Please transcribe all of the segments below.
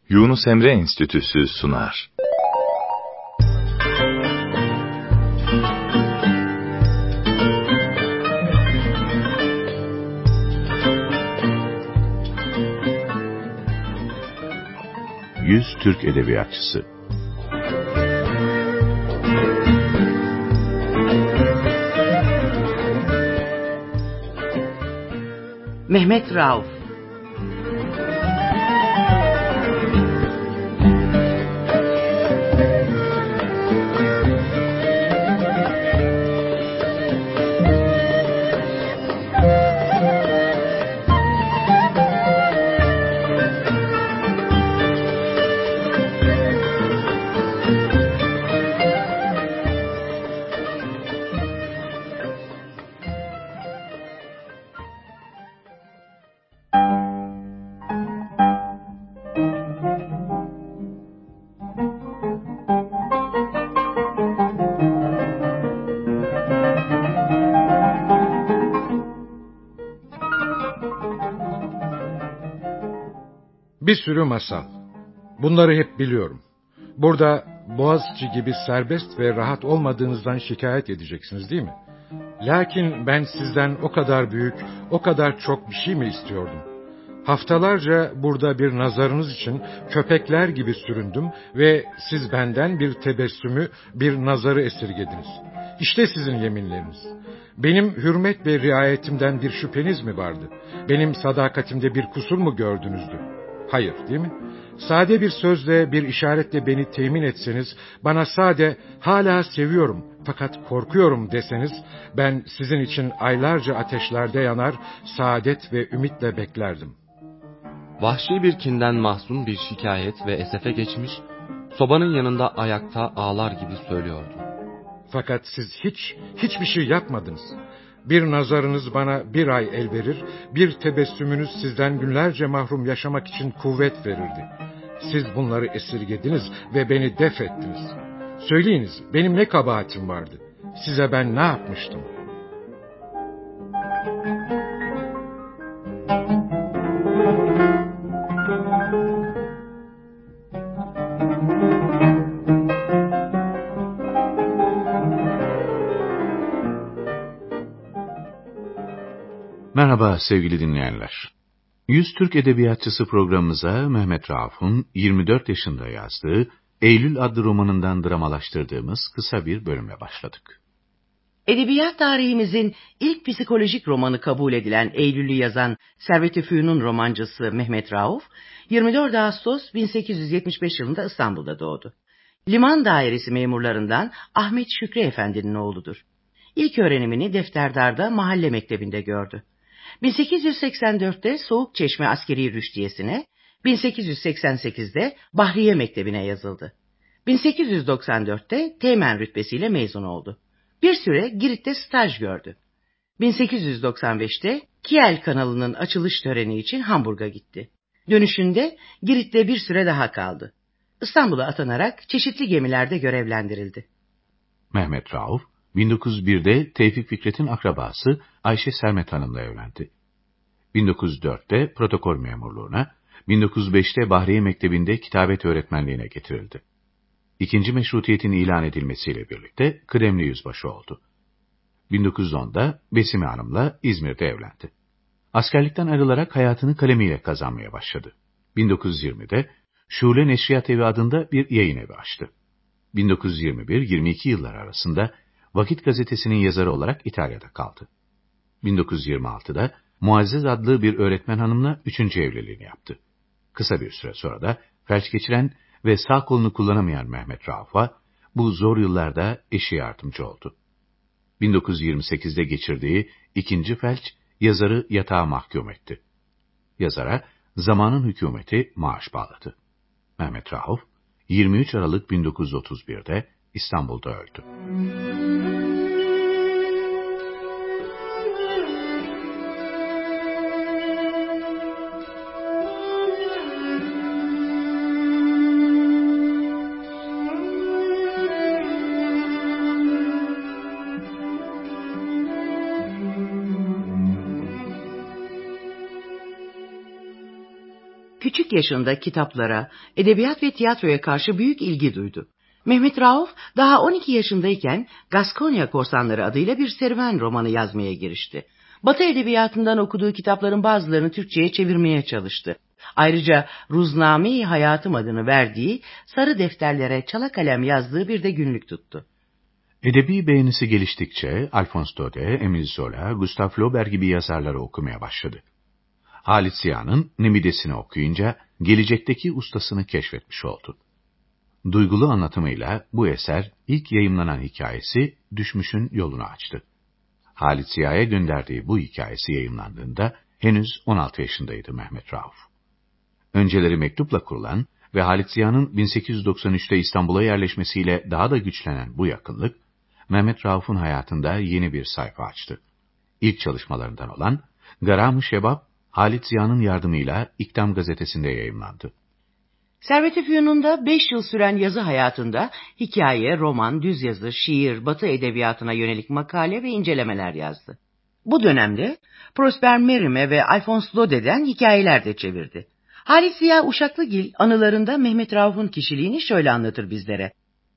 Yunus Emre Enstitüsü sunar. Yüz Türk Edebiyatçısı. Mehmet Rauf. Bir sürü masal. Bunları hep biliyorum. Burada Boğaziçi gibi serbest ve rahat olmadığınızdan şikayet edeceksiniz değil mi? Lakin ben sizden o kadar büyük, o kadar çok bir şey mi istiyordum? Haftalarca burada bir nazarınız için köpekler gibi süründüm ve siz benden bir tebessümü, bir nazarı esirgediniz. İşte sizin yeminleriniz. Benim hürmet ve riayetimden bir şüpheniz mi vardı? Benim sadakatimde bir kusur mu gördünüzdü? Hayır, değil mi? Sade bir sözle, bir işaretle beni temin etseniz, bana sade hala seviyorum fakat korkuyorum deseniz, ben sizin için aylarca ateşlerde yanar, saadet ve ümitle beklerdim. Vahşi bir kinden mahzun bir şikayet ve esefe geçmiş, sobanın yanında ayakta ağlar gibi söylüyordu. Fakat siz hiçbir şey yapmadınız. Bir nazarınız bana bir ay el verir, bir tebessümünüz sizden günlerce mahrum yaşamak için kuvvet verirdi. Siz bunları esirgediniz ve beni def ettiniz. Söyleyiniz, benim ne kabahatim vardı? Size ben ne yapmıştım? Merhaba sevgili dinleyenler. Yüz Türk Edebiyatçısı programımıza Mehmet Rauf'un 24 yaşında yazdığı Eylül adlı romanından dramalaştırdığımız kısa bir bölümle başladık. Edebiyat tarihimizin ilk psikolojik romanı kabul edilen Eylül'ü yazan Servet-i Fünun romancısı Mehmet Rauf, 24 Ağustos 1875 yılında İstanbul'da doğdu. Liman dairesi memurlarından Ahmet Şükrü Efendi'nin oğludur. İlk öğrenimini Defterdar'da mahalle mektebinde gördü. 1884'te Soğukçeşme Askeri Rüştiyesi'ne, 1888'de Bahriye Mektebi'ne yazıldı. 1894'te Teğmen rütbesiyle mezun oldu. Bir süre Girit'te staj gördü. 1895'te Kiel kanalının açılış töreni için Hamburg'a gitti. Dönüşünde Girit'te bir süre daha kaldı. İstanbul'a atanarak çeşitli gemilerde görevlendirildi. Mehmet Rauf, 1901'de Tevfik Fikret'in akrabası Ayşe Sermet Hanım'la evlendi. 1904'te protokol memurluğuna, 1905'te Bahriye Mektebi'nde kitabet öğretmenliğine getirildi. İkinci meşrutiyetin ilan edilmesiyle birlikte kıdemli yüzbaşı oldu. 1910'da Besime Hanım'la İzmir'de evlendi. Askerlikten ayrılarak hayatını kalemiyle kazanmaya başladı. 1920'de Şule Neşriyat Evi adında bir yayın evi açtı. 1921-22 yıllar arasında Vakit Gazetesi'nin yazarı olarak İtalya'da kaldı. 1926'da Muazzez adlı bir öğretmen hanımla 3. evliliğini yaptı. Kısa bir süre sonra da felç geçiren ve sağ kolunu kullanamayan Mehmet Rauf'a bu zor yıllarda eşi yardımcı oldu. 1928'de geçirdiği 2. felç yazarı yatağa mahkum etti. Yazara zamanın hükümeti maaş bağladı. Mehmet Rauf 23 Aralık 1931'de İstanbul'da öldü. küçük yaşında kitaplara, edebiyat ve tiyatroya karşı büyük ilgi duydu. Mehmet Rauf daha 12 yaşındayken Gaskonya Korsanları adıyla bir serüven romanı yazmaya girişti. Batı edebiyatından okuduğu kitapların bazılarını Türkçe'ye çevirmeye çalıştı. Ayrıca Ruzname-i Hayatım adını verdiği sarı defterlere çala kalem yazdığı bir de günlük tuttu. Edebi beğenisi geliştikçe Alphonse Daudet, Émile Zola, Gustave Flaubert gibi yazarları okumaya başladı. Halit Ziya'nın Nemides'ini okuyunca gelecekteki ustasını keşfetmiş oldu. Duygulu anlatımıyla bu eser ilk yayımlanan hikayesi Düşmüş'ün yolunu açtı. Halit Ziya'ya gönderdiği bu hikayesi yayımlandığında henüz 16 yaşındaydı Mehmet Rauf. Önceleri mektupla kurulan ve Halit Ziya'nın 1893'te İstanbul'a yerleşmesiyle daha da güçlenen bu yakınlık, Mehmet Rauf'un hayatında yeni bir sayfa açtı. İlk çalışmalarından olan Garam-ı Şebab, Halit Ziya'nın yardımıyla İktam gazetesinde yayımlandı. Servet-i Fünun'da 5 yıl süren yazı hayatında hikaye, roman, düz yazı, şiir, Batı edebiyatına yönelik makale ve incelemeler yazdı. Bu dönemde Prosper Mérimée ve Alphonse Daudet'den hikayeler de çevirdi. Halit Ziya Uşaklıgil anılarında Mehmet Rauf'un kişiliğini şöyle anlatır bizlere.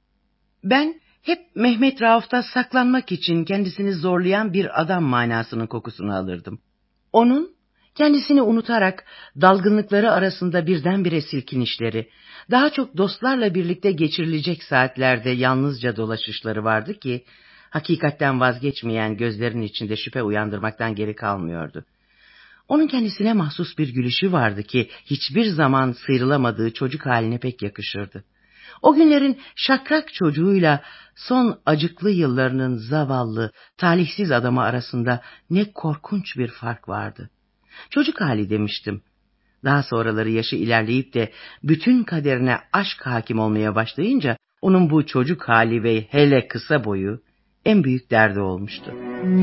Ben hep Mehmet Rauf'ta saklanmak için kendisini zorlayan bir adam manasının kokusunu alırdım. Onun kendisini unutarak dalgınlıkları arasında birdenbire silkinişleri, daha çok dostlarla birlikte geçirilecek saatlerde yalnızca dolaşışları vardı ki, hakikatten vazgeçmeyen gözlerin içinde şüphe uyandırmaktan geri kalmıyordu. Onun kendisine mahsus bir gülüşü vardı ki, hiçbir zaman sıyrılamadığı çocuk haline pek yakışırdı. O günlerin şakrak çocuğuyla son acıklı yıllarının zavallı, talihsiz adamı arasında ne korkunç bir fark vardı. Çocuk hali demiştim. Daha sonraları yaşı ilerleyip de bütün kaderine aşk hakim olmaya başlayınca onun bu çocuk hali ve hele kısa boyu en büyük derdi olmuştu.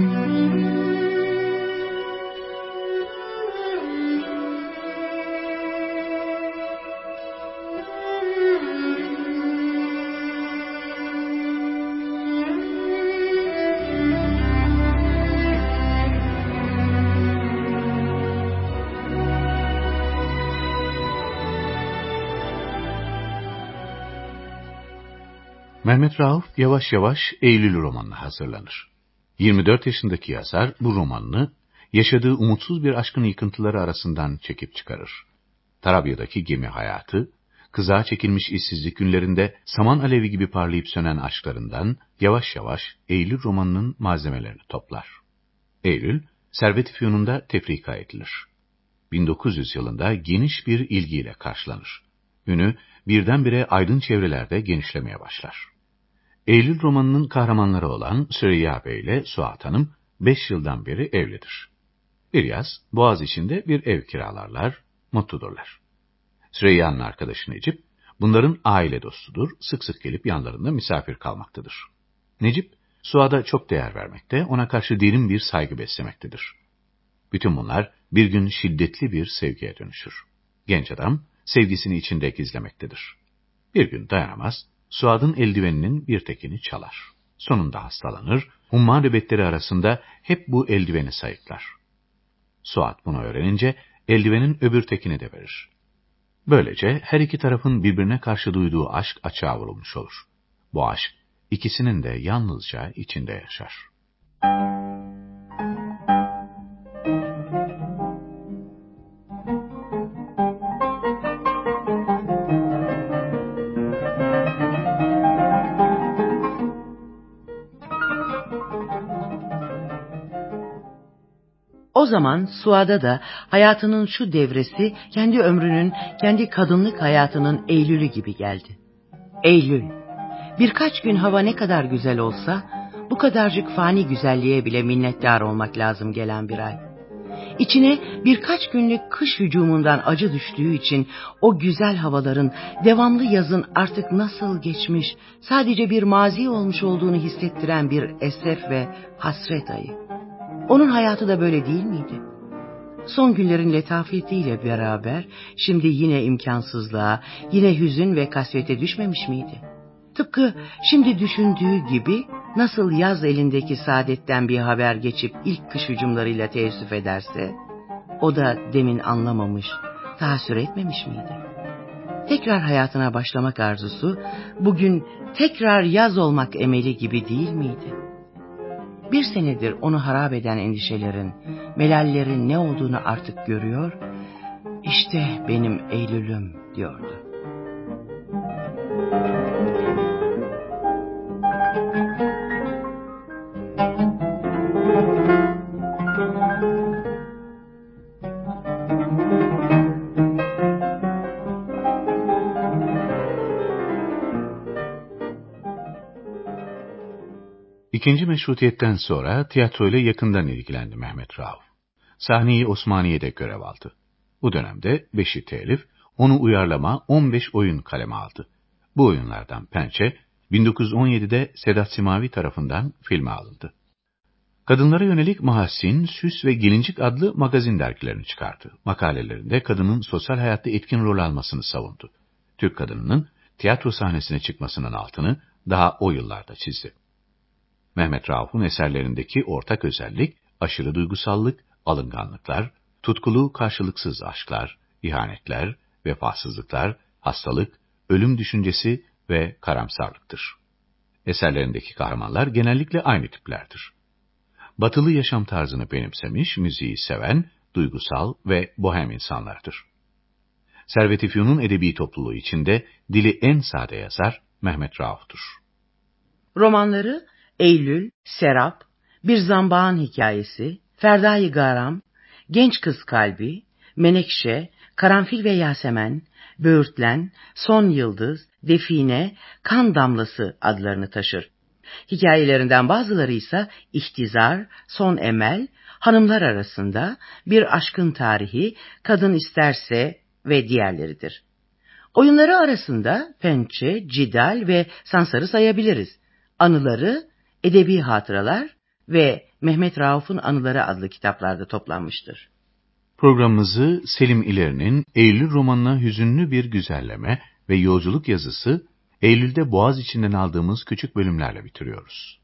Mehmet Rauf yavaş yavaş Eylül romanına hazırlanır. 24 yaşındaki yazar bu romanını yaşadığı umutsuz bir aşkın yıkıntıları arasından çekip çıkarır. Tarabya'daki gemi hayatı, kızağa çekilmiş işsizlik günlerinde saman alevi gibi parlayıp sönen aşklarından yavaş yavaş Eylül romanının malzemelerini toplar. Eylül, Servet-i Fünun'da tefrika edilir. 1900 yılında geniş bir ilgiyle karşılanır. Ünü birdenbire aydın çevrelerde genişlemeye başlar. Eylül romanının kahramanları olan Süreyya Bey ile Suat Hanım 5 yıldan beri evlidir. Bir yaz Boğaziçi'nde bir ev kiralarlar, mutludurlar. Süreyya'nın arkadaşı Necip, bunların aile dostudur, sık sık gelip yanlarında misafir kalmaktadır. Necip, Suat'a çok değer vermekte, ona karşı derin bir saygı beslemektedir. Bütün bunlar bir gün şiddetli bir sevgiye dönüşür. Genç adam sevgisini içinde gizlemektedir. Bir gün dayanamaz, Suat'ın eldiveninin bir tekini çalar. Sonunda hastalanır, humma nöbetleri arasında hep bu eldiveni sayıklar. Suat bunu öğrenince eldivenin öbür tekini de verir. Böylece her iki tarafın birbirine karşı duyduğu aşk açığa vurulmuş olur. Bu aşk ikisinin de yalnızca içinde yaşar. O zaman Suad'a da hayatının şu devresi kendi ömrünün, kendi kadınlık hayatının Eylül'ü gibi geldi. Eylül, birkaç gün hava ne kadar güzel olsa, bu kadarcık fani güzelliğe bile minnettar olmak lazım gelen bir ay. İçine birkaç günlük kış hücumundan acı düştüğü için o güzel havaların, devamlı yazın artık nasıl geçmiş, sadece bir mazi olmuş olduğunu hissettiren bir esef ve hasret ayı. Onun hayatı da böyle değil miydi? Son günlerin letafetiyle beraber şimdi yine imkansızlığa, yine hüzün ve kasvete düşmemiş miydi? Tıpkı şimdi düşündüğü gibi nasıl yaz elindeki saadetten bir haber geçip ilk kış hücumlarıyla teessüf ederse, o da demin anlamamış, tahassür etmemiş miydi? Tekrar hayatına başlamak arzusu, bugün tekrar yaz olmak emeli gibi değil miydi? Bir senedir onu harap eden endişelerin, melallerin ne olduğunu artık görüyor, işte benim Eylül'üm diyordu. İkinci Meşrutiyet'ten sonra tiyatroyla yakından ilgilendi Mehmet Rauf. Sahneyi Osmaniye'de görev aldı. Bu dönemde beşi telif, onu uyarlama 15 oyun kaleme aldı. Bu oyunlardan Pençe, 1917'de Sedat Simavi tarafından filme alındı. Kadınlara yönelik Mahassin, Süs ve Gelincik adlı magazin dergilerini çıkardı. Makalelerinde kadının sosyal hayatta etkin rol almasını savundu. Türk kadınının tiyatro sahnesine çıkmasının altını daha o yıllarda çizdi. Mehmet Rauf'un eserlerindeki ortak özellik, aşırı duygusallık, alınganlıklar, tutkulu karşılıksız aşklar, ihanetler, vefasızlıklar, hastalık, ölüm düşüncesi ve karamsarlıktır. Eserlerindeki kahramanlar genellikle aynı tiplerdir. Batılı yaşam tarzını benimsemiş, müziği seven, duygusal ve bohem insanlardır. Servet-i Fünun edebi topluluğu içinde dili en sade yazar Mehmet Rauf'tur. Romanları Eylül, Serap, Bir Zambağın Hikayesi, Ferda-i Garam, Genç Kız Kalbi, Menekşe, Karanfil ve Yasemen, Böğürtlen, Son Yıldız, Define, Kan Damlası adlarını taşır. Hikayelerinden bazıları ise İhtizar, Son Emel, Hanımlar Arasında, Bir Aşkın Tarihi, Kadın İsterse ve diğerleridir. Oyunları arasında Pençe, Cidal ve Sansar'ı sayabiliriz. Anıları, Edebi Hatıralar ve Mehmet Rauf'un Anıları adlı kitaplarda toplanmıştır. Programımızı Selim İleri'nin Eylül romanına hüzünlü bir güzelleme ve yolculuk yazısı, Eylül'de Boğaziçi'nden aldığımız küçük bölümlerle bitiriyoruz.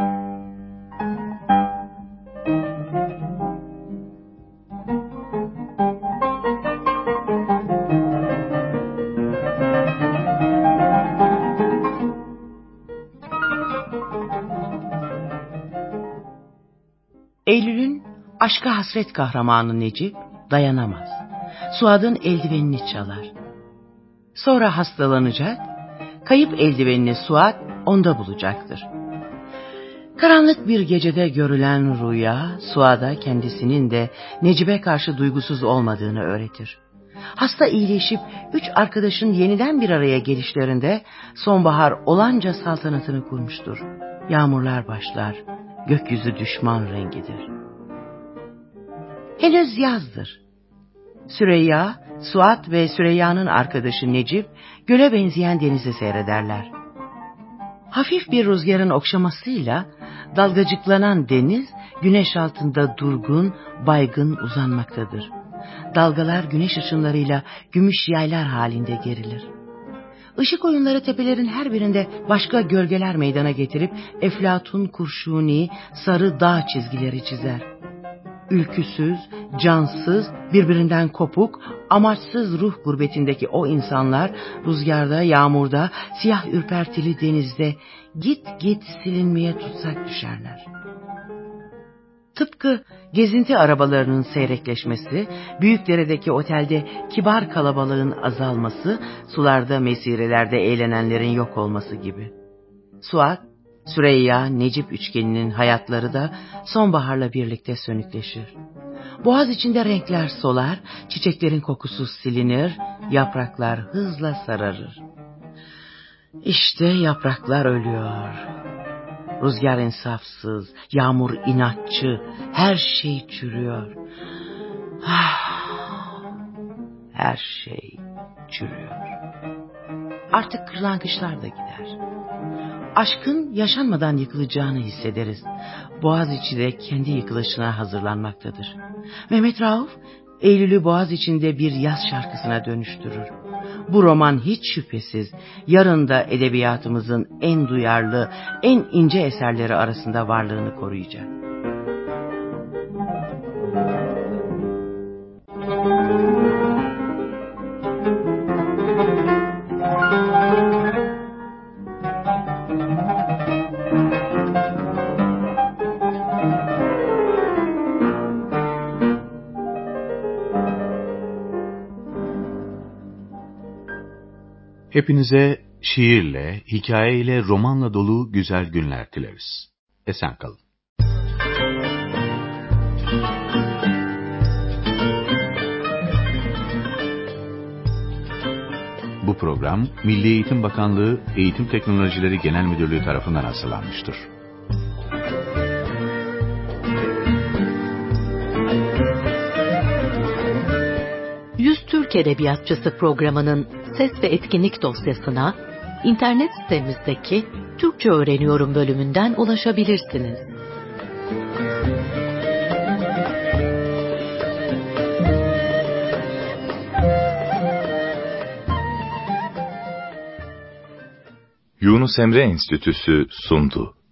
Eylül'ün aşka hasret kahramanı Necip dayanamaz. Suad'ın eldivenini çalar. Sonra hastalanacak, kayıp eldivenini Suad onda bulacaktır. Karanlık bir gecede görülen rüya, Suad'a kendisinin de Necip'e karşı duygusuz olmadığını öğretir. Hasta iyileşip 3 arkadaşın yeniden bir araya gelişlerinde sonbahar olanca saltanatını kurmuştur. Yağmurlar başlar, gökyüzü düşman rengidir. Henüz yazdır. Süreyya, Suad ve Süreyya'nın arkadaşı Necip, göle benzeyen denizi seyrederler. Hafif bir rüzgarın okşamasıyla dalgacıklanan deniz, güneş altında durgun, baygın uzanmaktadır. Dalgalar güneş ışınlarıyla gümüş yaylar halinde gerilir. Işık oyunları tepelerin her birinde başka gölgeler meydana getirip eflatun kurşuni, sarı dağ çizgileri çizer. Ülküsüz, cansız, birbirinden kopuk, amaçsız ruh gurbetindeki o insanlar rüzgarda, yağmurda, siyah ürpertili denizde git git silinmeye tutsak düşerler. Tıpkı gezinti arabalarının seyrekleşmesi, Büyükdere'deki otelde kibar kalabalığın azalması, sularda mesirelerde eğlenenlerin yok olması gibi. Suad, Süreyya, Necip üçgeninin hayatları da sonbaharla birlikte sönükleşir. Boğaz içinde renkler solar, çiçeklerin kokusu silinir, yapraklar hızla sararır. İşte yapraklar ölüyor. Rüzgar insafsız, yağmur inatçı, her şey çürüyor. Her şey çürüyor. Artık kırlangıçlar da gider. Aşkın yaşanmadan yıkılacağını hissederiz. Boğaziçi de kendi yıkılışına hazırlanmaktadır. Mehmet Rauf, Eylül'ü Boğaziçi'nde bir yaz şarkısına dönüştürür. Bu roman hiç şüphesiz yarın da edebiyatımızın en duyarlı, en ince eserleri arasında varlığını koruyacak. Hepinize şiirle, hikayeyle, romanla dolu güzel günler dileriz. Esen kalın. Bu program, Milli Eğitim Bakanlığı Eğitim Teknolojileri Genel Müdürlüğü tarafından hazırlanmıştır. Yüz Türk Edebiyatçısı programının ses ve etkinlik dosyasına internet sitemizdeki Türkçe Öğreniyorum bölümünden ulaşabilirsiniz. Yunus Emre Enstitüsü sundu.